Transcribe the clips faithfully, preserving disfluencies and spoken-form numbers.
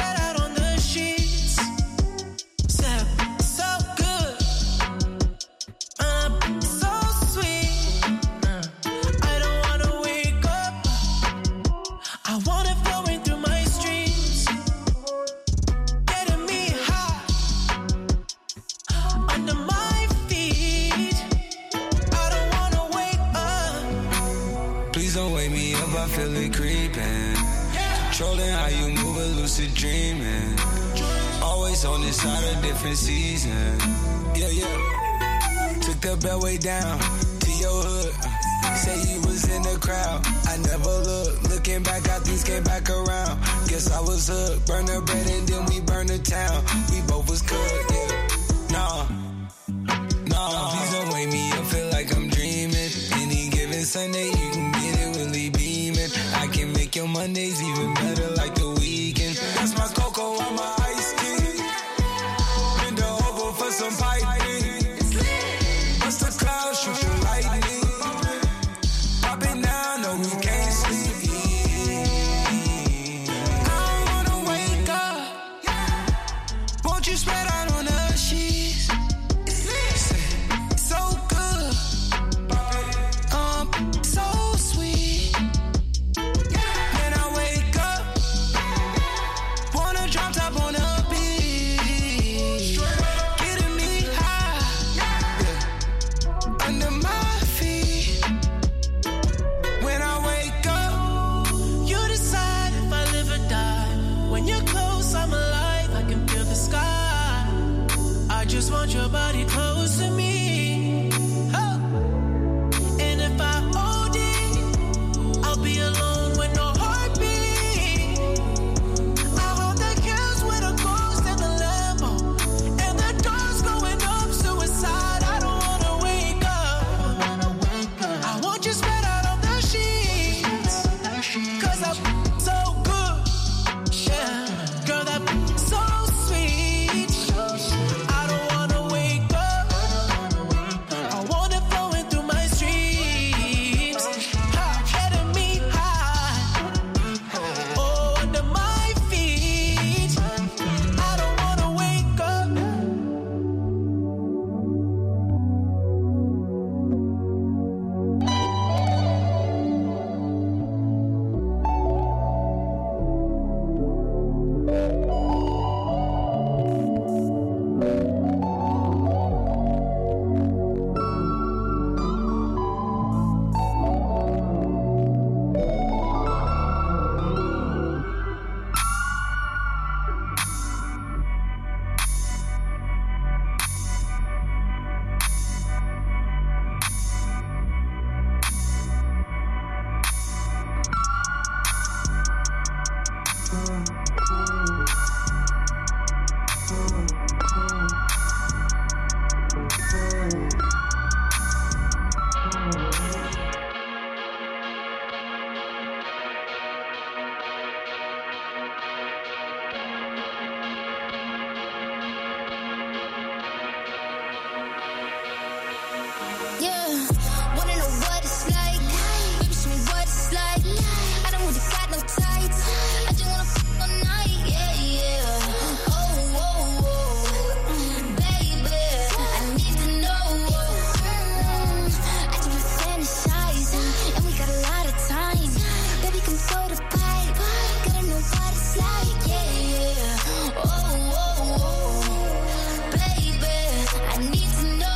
spread out on the sheets. So, so good. Uh, so sweet. Uh, I don't wanna wake up. I want it flowing through my streams. Getting me high. Under my feet. I don't wanna wake up. Please don't wake me up, I feel it creeping. Controlling how you move, a lucid dreaming. Always on this side of different season. Yeah, yeah. Took the beltway down to your hood. Say you was in the crowd. I never looked. Looking back, how things came back around. Guess I was hooked. Burn the bread and then we burn the town. We both was cooked, yeah. Nah, nah. Please don't wake me up, feel like I'm dreaming. Any given Sunday, you can get it really beaming. I can make your Mondays even better like the weekend. That's my cocoa on my ice tea. Bend her over for some piping. Bust the clouds, shoot the lightning. Pop it now, no we can't sleep. I don't wanna wake up. Won't you spread out on the sheets? So good. Um, so sweet. When I wake up, wanna drop top on the beach. Getting me high. Under my feet. When I wake up, you decide if I live or die. When you're close, I'm alive. I can feel the sky. I just want your body close to me. Oh. And if I O D, I'll be alone with no heartbeat. I hold the kills with a ghost in the Lambo. And the door's going up, suicide. I don't wanna wake up. I want you spread out on the sheets. Cause I'm so good. Yeah. Girl, that so sweet. I don't wanna wake up. I want it flowing through my streams. Ha, getting me high. Oh, under my feet. I don't wanna wake up. Yeah, wanna know what it's like? Baby, show me what it's like. I don't really got no tights. I just wanna f all night. Yeah, yeah. Oh, oh, oh. Baby, I need to know. Mm, I just been fantasizing, and we got a lot of time. Baby, come throw the pipe. Gotta know what it's like. Yeah, yeah. Oh, oh, oh. Baby, I need to know.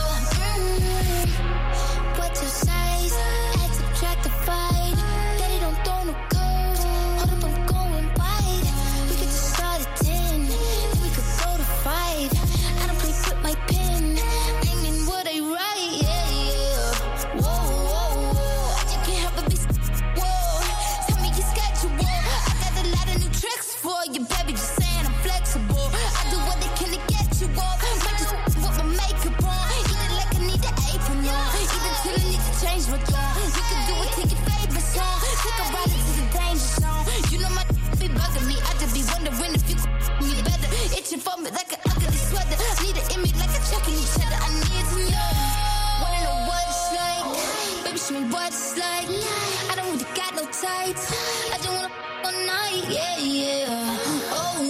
What's your size? Add, subtract, divide. Daddy don't throw no curves. Hold up, I'm going wide. We could just start at ten, then we could go to five. I don't play with my pen, aiming what I write. Yeah, yeah. Whoa, whoa, whoa. I just can't help but be. Whoa. Tell me your schedule. I got a lot of new tricks for you, baby. Just saying I'm flexible. I do what they can to get you off. Might just put my makeup on. Eat it like I need an apron on. Even till I need to change my tone. You can do it to your favorite song. Take a ride into the danger zone. You know my be bugging me. I just be wondering if you could me better. Itching for me like an ugly sweater. Need an image like a chucking each other. I need to know. Wanna know what it's like? Baby, show me what it's like. I don't really got no tights. I just wanna f all night. Yeah, yeah. Oh,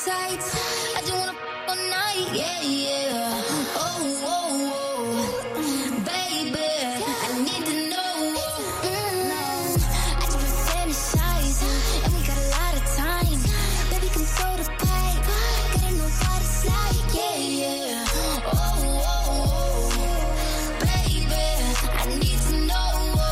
tights. I just wanna f- all night, yeah, yeah. Oh, oh, oh, baby, I need to know. Mm, I just wanna fantasize, and we got a lot of time. Baby, come throw the pipe, gotta know what it's like, yeah, yeah. Oh, oh, oh, baby, I need to know.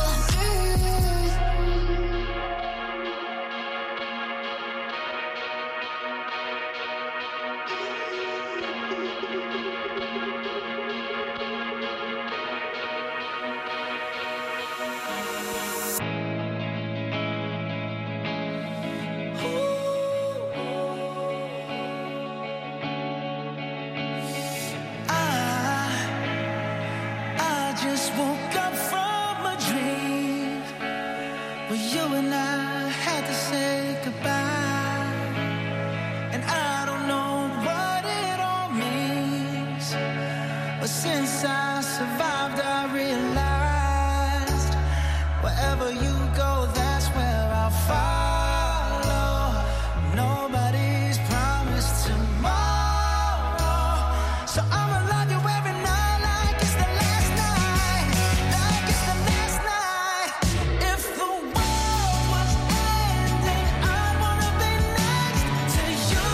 Since I survived, I realized wherever you go, that's where I'll follow. Nobody's promised tomorrow, so I'ma love you every night like it's the last night, like it's the last night. If the world was ending, I wanna be next to you.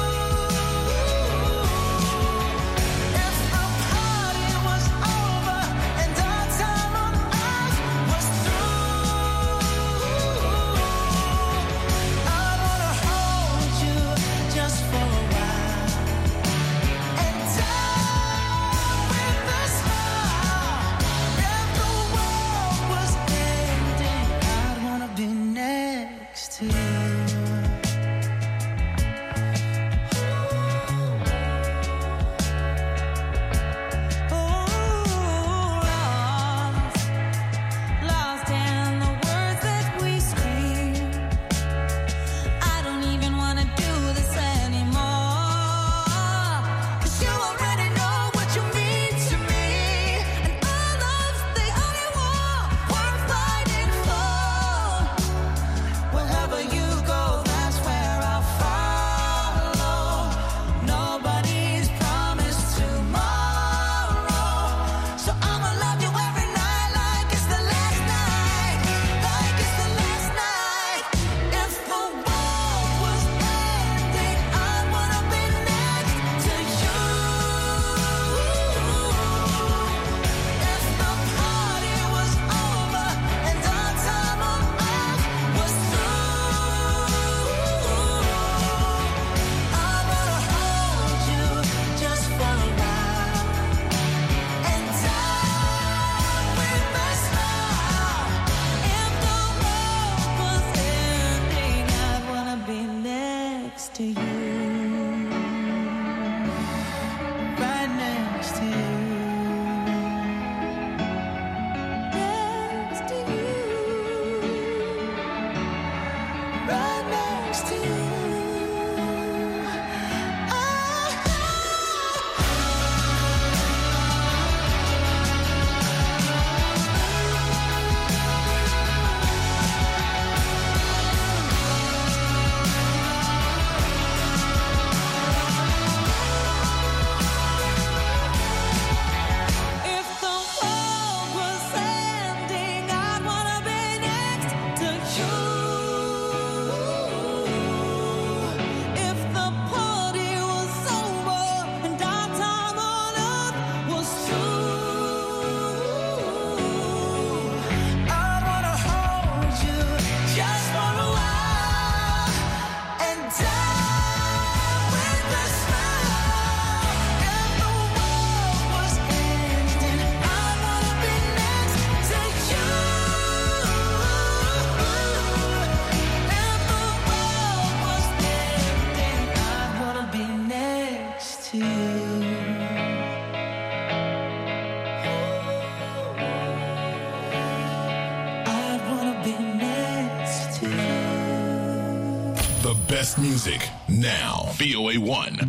The best music now. V O A one.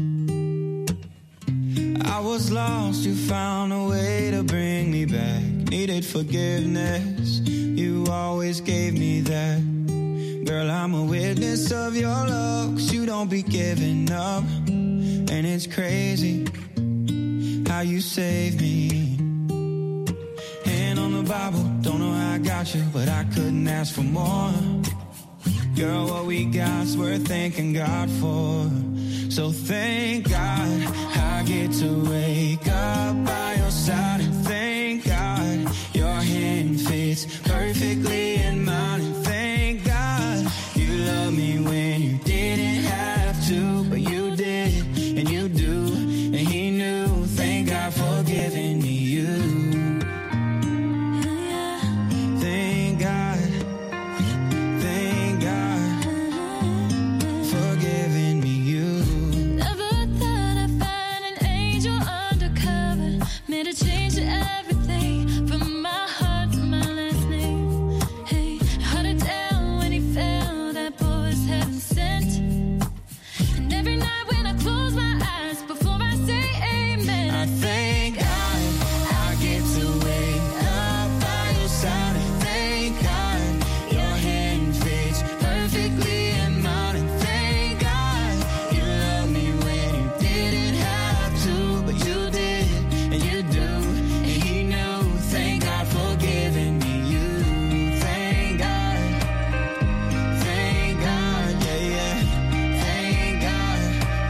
I was lost, you found a way to bring me back. needed forgiveness. You always gave me that. Girl, I'm a witness of your love, 'cause you don't be giving up. And it's crazy how you save me. Hand on the Bible, don't know how I got you, but I couldn't ask for more. Girl, what we got's worth thanking God for. So thank God I get to wake up by your side. And thank God your hand fits perfectly in mine. And thank God you love me when you didn't have to, but you did, and you do, and he knew. Thank God for giving me you. Thank God, thank God for giving me you. Never thought I'd find an angel undercover, made a change to everything from my heart to my last name. Hey, held it down when he fell, that boy was heaven sent. And every night when I close my eyes before I say amen, I thank God I get to wake up by your side. And thank God your hand fits perfectly in mine. And thank God you love me when you didn't have to, but you did, and you do, and he knew. Thank God for giving me you. Thank God, thank God, yeah, yeah. Thank God.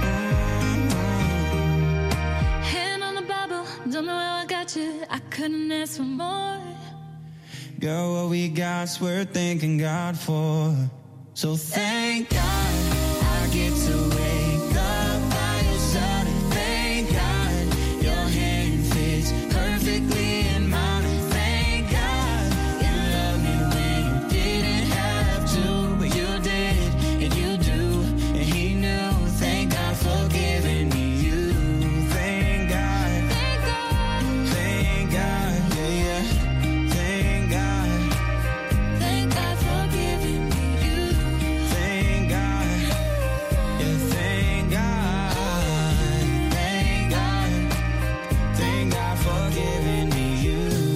Mm-hmm. hand on the Bible, don't know how I got you, I couldn't ask for more. Girl, what we got's worth thanking God for. So thank God I get to wake up by your side. And thank God your hand fits perfectly in mine. And thank God you love me when you didn't have to, but you did, and you do, and he knew. Thank God for giving me you. Thank God, Thank God, thank God, yeah, yeah. Thank God. thank God for giving me you. Thank God, yeah, thank God, thank God, thank God for giving me you.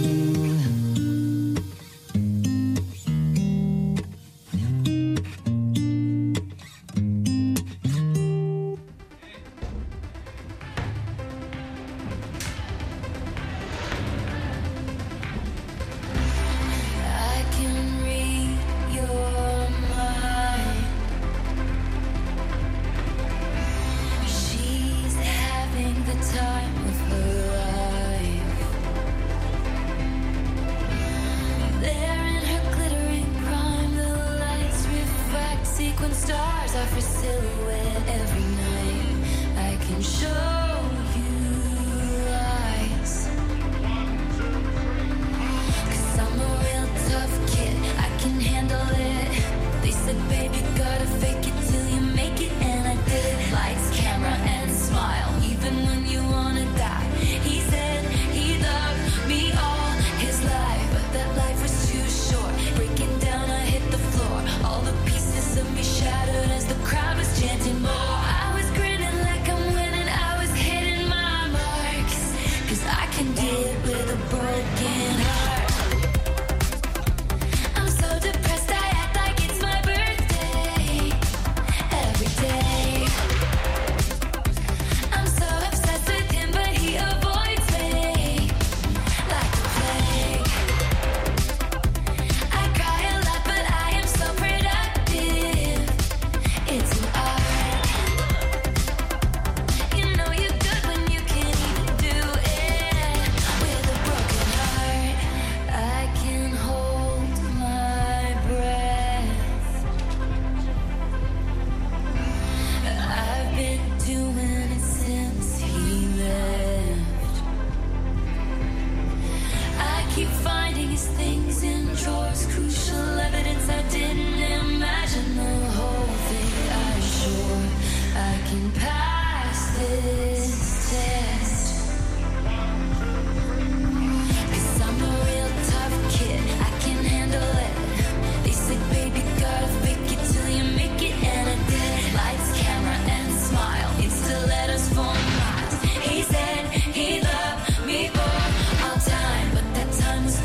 I can read your mind. She's having the time of her life. There in her glittering prime, the lights reflect sequin stars off her silhouette every night. I can show you lies. 'Cause I'm a real tough kid, I can handle it. They said, baby, gotta fake it till you make it, and I did. Lights, camera, and smile, even when you wanna die. He said he loved me all his life, but that life was too short. Breaking down, I hit the floor. All the pieces of me shattered as the crowd was chanting more. I was grinning like I'm winning, I was hitting my marks. 'Cause I can deal with a broken heart. I'm so depressed, I act like it's my birthday every day. I'm so obsessed with him, but he avoids me like the plague. I cry a lot, but I am so productive. It's an art. You know you're good when you can't even do it with a broken heart. I can hold my breath. I've been doing it since he left. I keep finding his things in drawers, crucial evidence I didn't imagine. The whole thing, I'm sure I can pass this test. 'Cause I'm a real tough kid, I can handle it. They said, baby, gotta fake it till you make it, and I did. Lights, camera, and smile, it's the letters for miles. He said he loved me for all time, but that time was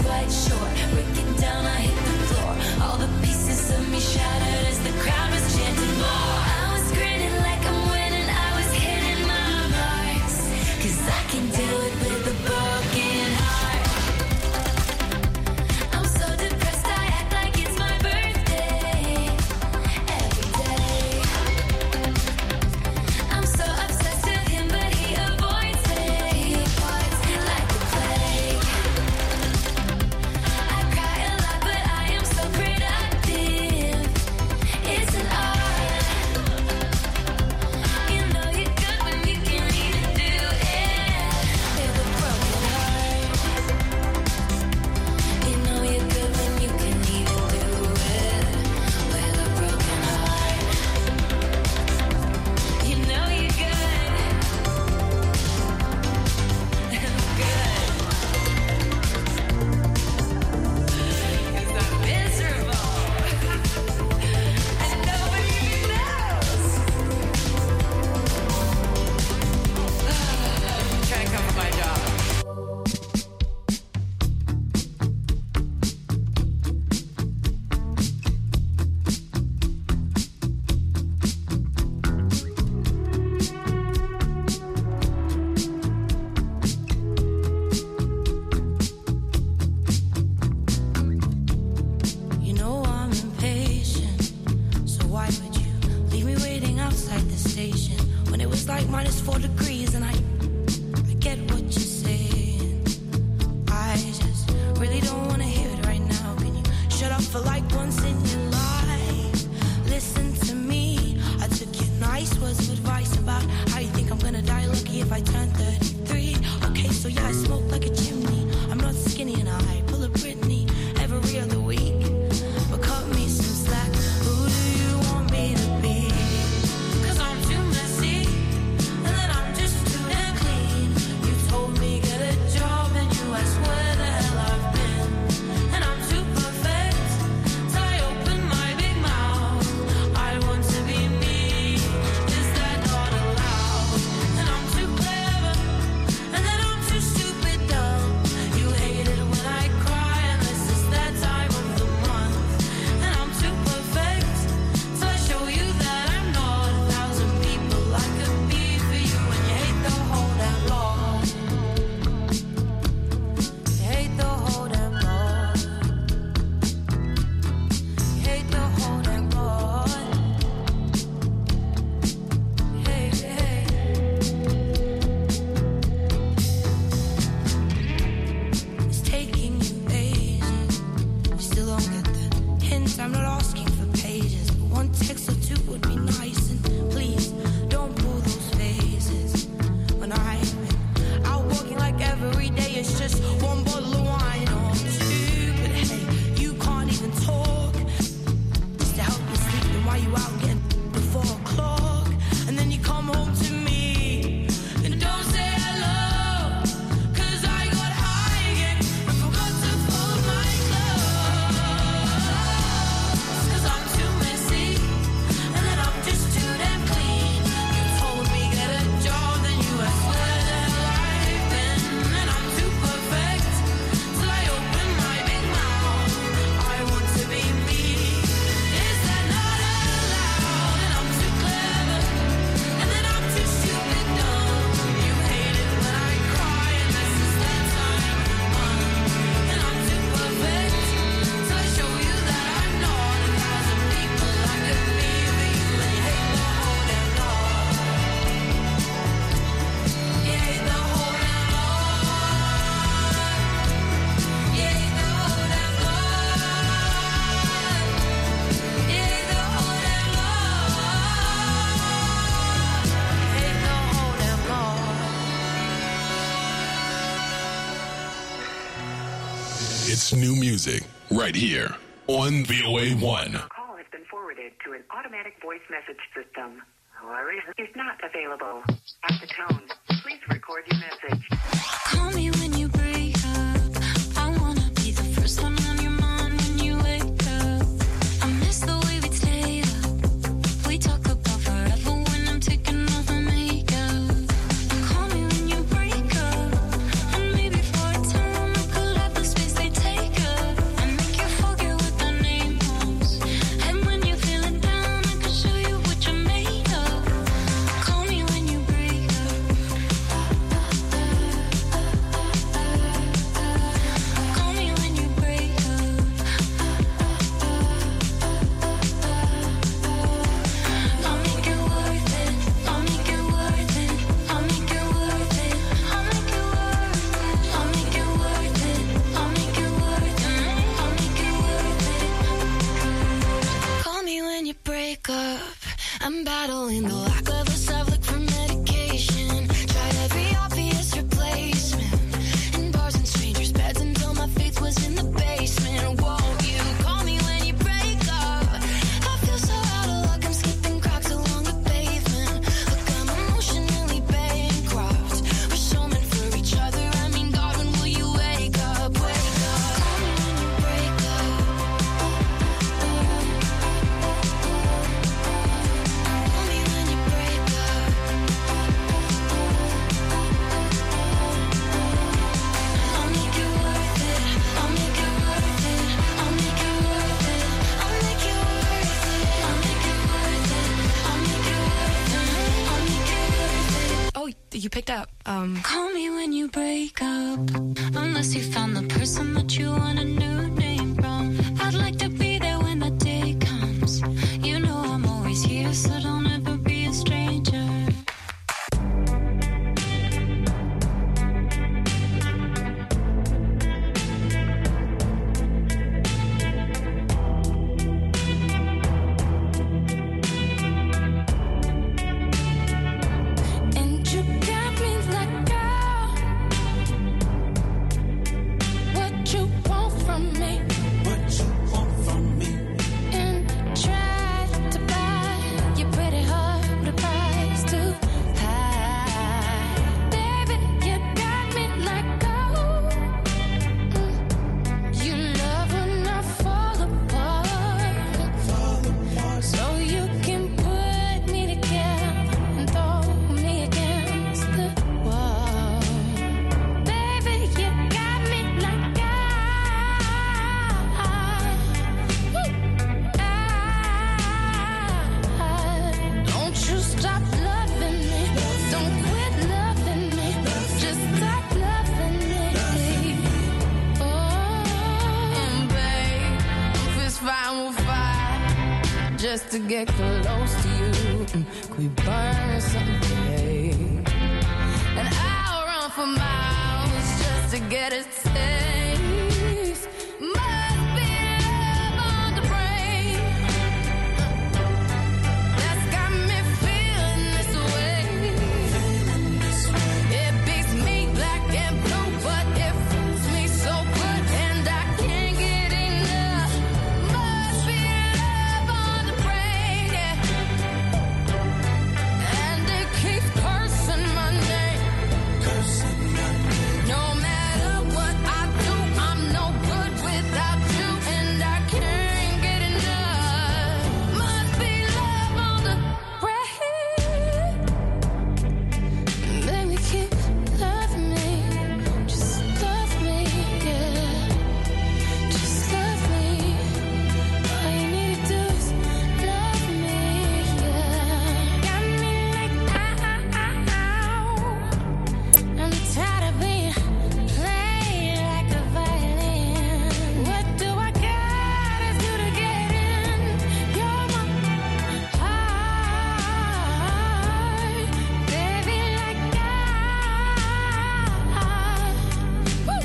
like minus four degrees, and I, I get what you're saying. I just really don't wanna hear it right now. Can you shut up for like once in your life? Listen to me. I took your nice words of advice about how you think I'm gonna die lucky if I turn thirty-three. Okay, so yeah, I smoke like a chimney. I'm not skinny and I pull a Britney every other week. But cut me some slack. Who do you want me to be? Cause I'm too messy, and then I'm just too damn clean. You told me get a job and you asked where the hell I've been. And I'm too perfect, so I open my big mouth. I want to be me, is that not allowed? And I'm too clever, and then I'm too stupid dumb. You hate it when I cry, and this is that time of the month. And I'm too perfect, so I show you that I'm not a thousand people I could be for you. And you hate the whole damn lot. You hate the whole damn lot. You hate the whole damn lot. Hey, hey. It's taking you ages. You still don't get the hint. I'm not asking for pages, but one text or two would be nice. And please don't pull those phases. When I'm out walking like every day, it's just one bottle of wine or two. But hey, you can't even talk. Just to help you sleep, then why you out getting before o'clock? And then you come home to me and don't say hello. Cause I got high again and forgot to fold my clothes. Cause I'm too messy, and then I'm just too damn clean. You told me get a job, then you asked where the hell I've been. And I'm too perfect, so I open my big mouth. I want to be me, is that not allowed? And I'm too clever, and then I'm too stupid dumb. You hate it when I cry, and this is that time of the month. And I'm too perfect, so I show you that I'm not a thousand people I could be for you. And you hate the whole damn lot. You hate the whole damn lot. You hate the whole damn lot. You hate the whole damn lot. You hate the whole damn lot. It's new music right here on V O A one. Call has been forwarded to an automatic voice message system. Whoever is not available. At the tone, please record your message. Call me when you break up. I wanna be the first one on your mind when you wake up. I miss the way we stayed up. We talk about forever when I'm taking off my makeup. Call me when you break up, and maybe for a time I could have the space they take up and make you forget what the name was. And when you're feeling down, I can show you what you're made of. Call me when you break up. Call me when you break up. I'll make it worth it. I'll make it worth it. I'll make it worth it. I'll make it worth it. I'll make it worth it. I'll make it worth it. I'll make it worth it. Call me when you break up. I'm battling the lack of a Savlik for medication. Tried every obvious replacement in bars and strangers' beds until my faith was in the basement. Won't you call me when you break up? I feel so out of luck, I'm skipping cracks along the pavement. Look, I'm emotionally bankrupt. We're so meant for each other. I mean, God, when will you wake up? Wake up. Call me when you break up. Call me when you break up. I'll make it worth it. I'll make it worth it. I'll make it worth it. I'll make it worth it. I'll make it worth it. I'll make it worth it. I'll make it worth it. Oh, you picked up. Um, Call me when you break up. Unless you found the person that you want a new name from. I'd like to be there when the day comes. You know I'm always here, so don't ever be a stranger. just to get close to you. Could we burn someday? And I'll run for miles just to get a taste. Must be love on the brain that's got me feeling this way. It beats me black and blue, but it fools me so good, and I can't get enough. Must be love on the brain, yeah. And it keeps cursing my name. No matter what I do, I'm no good without you, and I can't get enough. Must be love on the brain. Baby, keep loving me. Just love me, yeah. Just love me. All you need to do is love me, yeah. Got me like ow. I'm tired of being played like a violin. What do I gotta do to get in? You're my heart, baby, like I. Woo.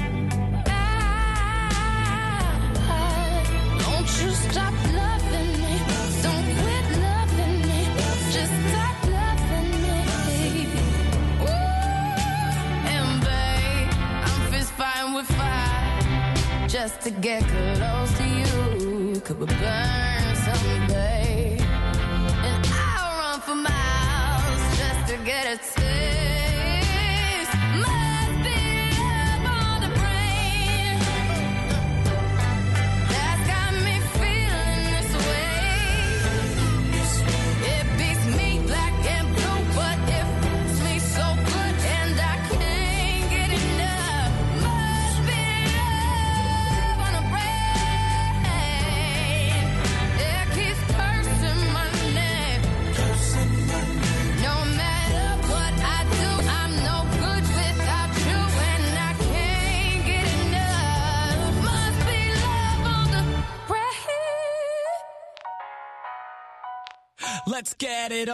I. Don't you stop loving me. Don't quit loving me. Just stop loving me. Ooh. And babe, I'm fist fighting with fire just to get close to you. Could we burn someday? And I'll run for miles just to get a taste. Must be love on the brain that's got me feeling this way. It beats me black and blue, but it fools me so good, and I can't get enough. Must be love on the brain. It keeps cursing my name. No matter what I do, I'm no good without you, and I can't get enough. Must be love on the brain. Let's get it on.